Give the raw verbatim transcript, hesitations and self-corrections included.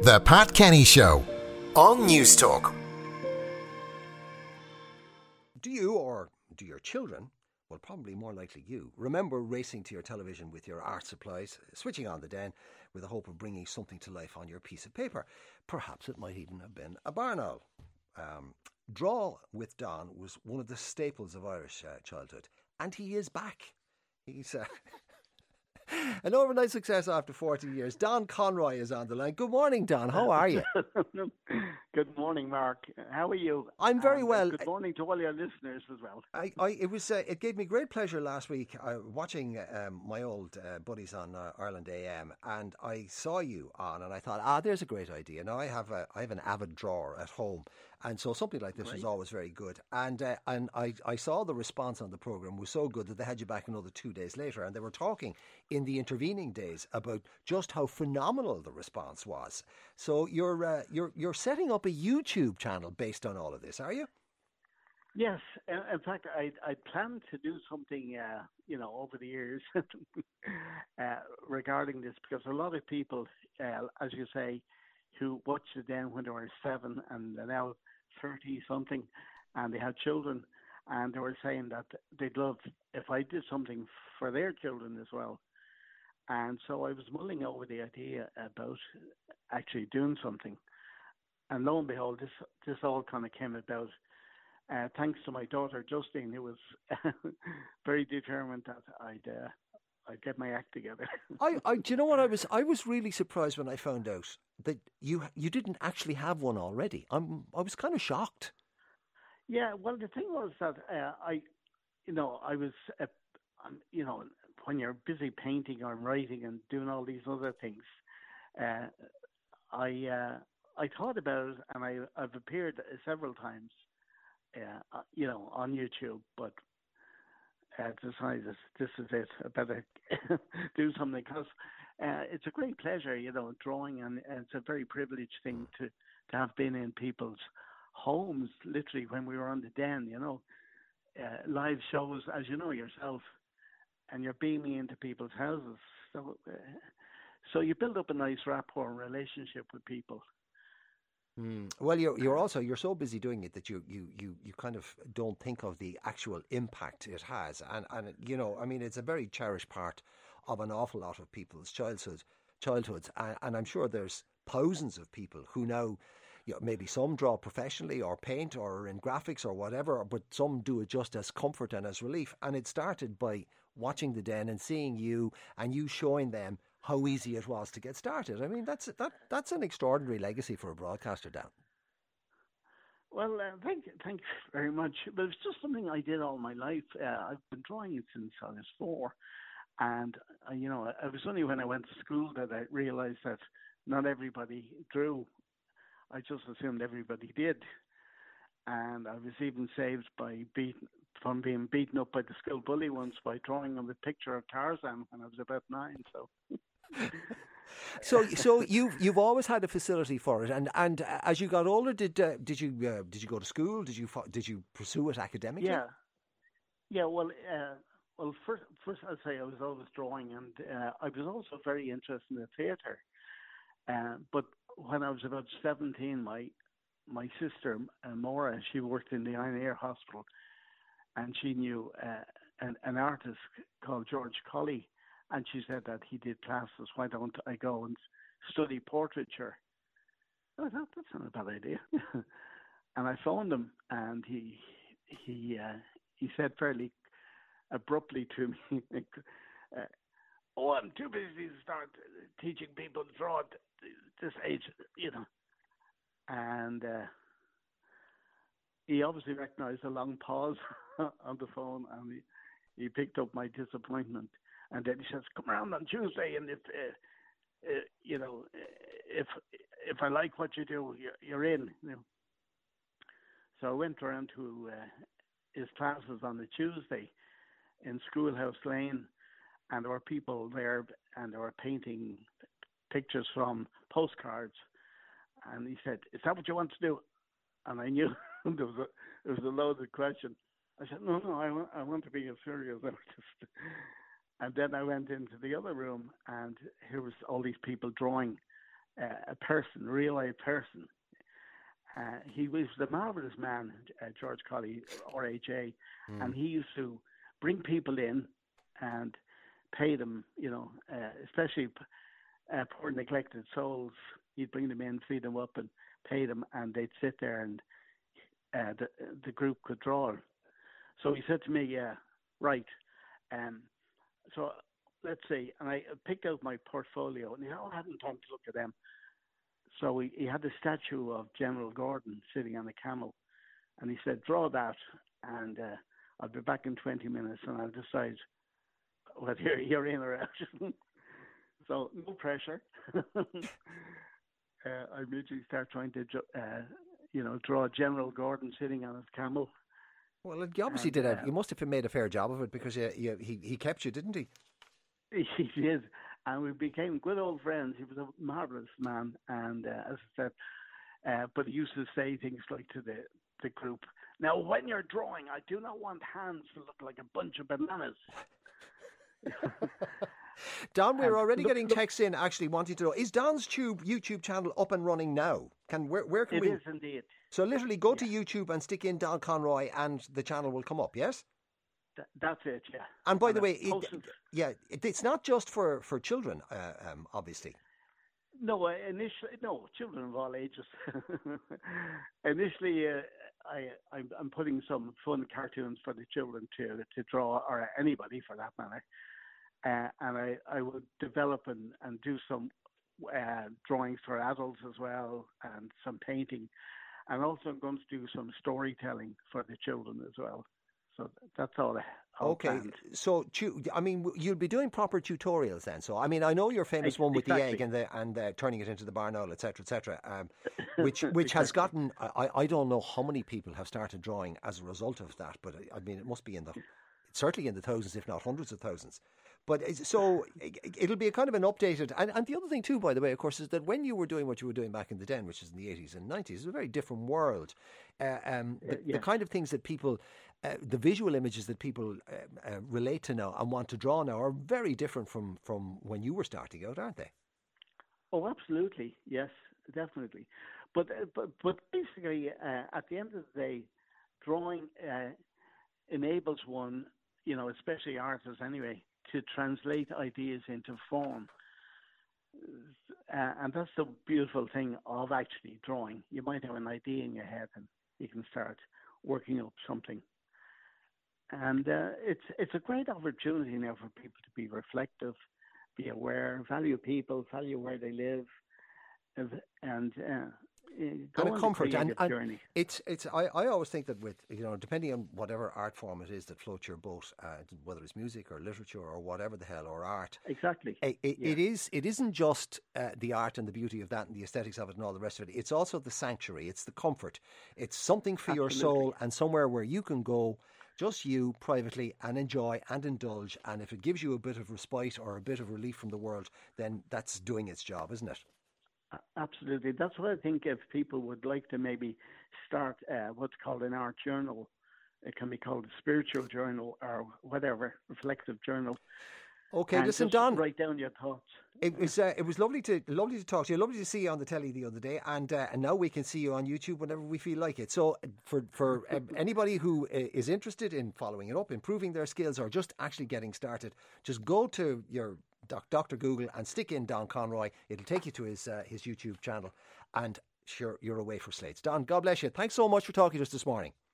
The Pat Kenny Show on News Talk. Do you, or do your children, well, probably more likely you, remember racing to your television with your art supplies, switching on the Den with the hope of bringing something to life on your piece of paper? Perhaps it might even have been a barn owl. Um, Draw with Don was one of the staples of Irish uh, childhood, and he is back. He's uh, an overnight success after forty years. Don Conroy is on the line. Good morning, Don. How are you? Good morning, Mark. How are you? I'm very and, well. Uh, good morning to all your listeners as well. I, I it was uh, it gave me great pleasure last week uh, watching um, my old uh, buddies on uh, Ireland A M, and I saw you on, and I thought, ah, there's a great idea. Now I have a I have an avid drawer at home, and so something like this Right. is always very good. And uh, and I, I saw the response on the programme was so good that they had you back another two days later, and they were talking in the intervening days about just how phenomenal the response was. So you're uh, you're you're setting up a YouTube channel based on all of this, are you? Yes, in in fact, I I plan to do something, uh, you know, over the years uh, regarding this, because a lot of people, uh, as you say, who watched it then when they were seven and they're now thirty something, and they had children, and they were saying that they'd love if I did something for their children as well. And so I was mulling over the idea about actually doing something, and lo and behold, this this all kind of came about. Uh, thanks to my daughter Justine, who was very determined that I'd uh, I'd get my act together. I, I, do you know what I was? I was really surprised when I found out that you you didn't actually have one already. I'm I was kind of shocked. Yeah, well, the thing was that uh, I, you know, I was, uh, um, you know, when you're busy painting or writing and doing all these other things, uh, I uh, I thought about it, and I I've appeared several times. Uh, you know, on YouTube, but uh, decided this is it. I better do something, because uh, it's a great pleasure, you know, drawing, and, and it's a very privileged thing to, to have been in people's homes, literally, when we were on the Den, you know, uh, live shows, as you know yourself, and you're beaming into people's houses. So, uh, so you build up a nice rapport and relationship with people. Mm. Well, you're you're also you're so busy doing it that you, you, you, you kind of don't think of the actual impact it has, and and you know, I mean, it's a very cherished part of an awful lot of people's childhood childhoods, and, and I'm sure there's thousands of people who now, you know, maybe some draw professionally or paint or in graphics or whatever, but some do it just as comfort and as relief. And it started by watching the Den and seeing you and you showing them how easy it was to get started. I mean, that's that that's an extraordinary legacy for a broadcaster, Dan. Well, uh, thank thank you very much. But it's just something I did all my life. Uh, I've been drawing it since I was four, and uh, you know, it was only when I went to school that I realised that not everybody drew. I just assumed everybody did, and I was even saved by beat, from being beaten up by the school bully once by drawing on the picture of Tarzan when I was about nine. So. So, so you've you've always had a facility for it, and, and as you got older, did uh, did you uh, did you go to school? Did you did you pursue it academically? Yeah, yeah. Well, uh, well, first, first I'd say I was always drawing, and uh, I was also very interested in the theatre. Uh, but when I was about seventeen, my my sister uh, Maura, she worked in the Iron Air Hospital, and she knew uh, an, an artist called George Colley. And she said that he did classes. Why don't I go and study portraiture? I thought that's not a bad idea. And I phoned him, and he he uh, he said fairly abruptly to me, uh, "Oh, I'm too busy to start teaching people to draw at this age, you know." And uh, he obviously recognised a long pause on the phone, and he, he picked up my disappointment. And then he says, "Come around on Tuesday, and if uh, uh, you know, if if I like what you do, you're, you're in." You know. So I went around to uh, his classes on the Tuesday in Schoolhouse Lane, and there were people there, and they were painting pictures from postcards. And he said, "Is that what you want to do?" And I knew there was a it was a loaded question. I said, "No, no, I want I want to be a serious artist." And then I went into the other room, and here was all these people drawing, uh, a person, a real life person. Uh, he was the marvelous man, uh, George Colley, R H A, mm. and he used to bring people in and pay them, you know, uh, especially uh, poor neglected souls. He'd bring them in, feed them up, and pay them, and they'd sit there, and uh, the the group could draw. So he said to me, "Yeah, right." Um, so let's see, and I picked out my portfolio, and you know, I hadn't time to look at them. So he, he had the statue of General Gordon sitting on a camel, and he said, "Draw that, and uh, I'll be back in twenty minutes, and I'll decide whether you're, you're in or out." So no pressure. uh, I immediately start trying to, uh, you know, draw General Gordon sitting on his camel. Well, you obviously and, did. A, uh, you must have made a fair job of it because you, you, he he kept you, didn't he? He did. And we became good old friends. He was a marvellous man. And uh, as I said, uh, but he used to say things like to the, the group, "Now, when you're drawing, I do not want hands to look like a bunch of bananas." Don, we're already look, getting look, texts in actually wanting to know, is Don's Tube YouTube channel up and running now? Can Where, where can it we... It is indeed. So literally go yeah. to YouTube and stick in Don Conroy and the channel will come up, yes? Th- that's it, yeah. And by and the way, it, yeah, it, it's not just for, for children, uh, um, obviously. No, uh, initially, no, children of all ages. Initially, uh, I, I'm, I'm putting some fun cartoons for the children to to draw, or anybody for that matter. Uh, and I, I would develop and, and do some uh, drawings for adults as well, and some painting. And also I'm going to do some storytelling for the children as well. So that's all. all okay, planned. So I mean, you'll be doing proper tutorials then. So I mean, I know your famous one with exactly. the egg and the and the, turning it into the barn owl, et cetera, et cetera. Um, which which exactly. has gotten. I, I don't know how many people have started drawing as a result of that, but I, I mean, it must be in the certainly in the thousands, if not hundreds of thousands. But so it'll be a kind of an updated, and, and the other thing too, by the way, of course, is that when you were doing what you were doing back in the den, which is in the eighties and nineties, it was a very different world. Uh, um, the, yeah. the kind of things that people, uh, the visual images that people uh, uh, relate to now and want to draw now are very different from, from when you were starting out, aren't they? Oh, absolutely. Yes, definitely. But uh, but, but basically, uh, at the end of the day, drawing uh, enables one, you know, especially artists anyway, to translate ideas into form. Uh, and that's the beautiful thing of actually drawing. You might have an idea in your head and you can start working up something. And uh, it's it's a great opportunity now for people to be reflective, be aware, value people, value where they live, and uh, go and a comfort and, and journey. It's it's. I, I always think that with you know depending on whatever art form it is that floats your boat, uh, whether it's music or literature or whatever the hell or art. Exactly. It, it, yeah. it is. It isn't just uh, the art and the beauty of that and the aesthetics of it and all the rest of it. It's also the sanctuary. It's the comfort. It's something for Absolutely. your soul and somewhere where you can go, just you privately, and enjoy and indulge. And if it gives you a bit of respite or a bit of relief from the world, then that's doing its job, isn't it? Absolutely. That's what I think if people would like to maybe start uh, what's called an art journal. It can be called a spiritual journal or whatever, reflective journal. Okay, and listen, just Don. Write down your thoughts. It was uh, it was lovely to lovely to talk to you. Lovely to see you on the telly the other day, and uh, and now we can see you on YouTube whenever we feel like it. So for for uh, anybody who is interested in following it up, improving their skills, or just actually getting started, just go to your Doctor Google and stick in Don Conroy. It'll take you to his uh, his YouTube channel, and sure, you're away for slates. Don, God bless you. Thanks so much for talking to us this morning.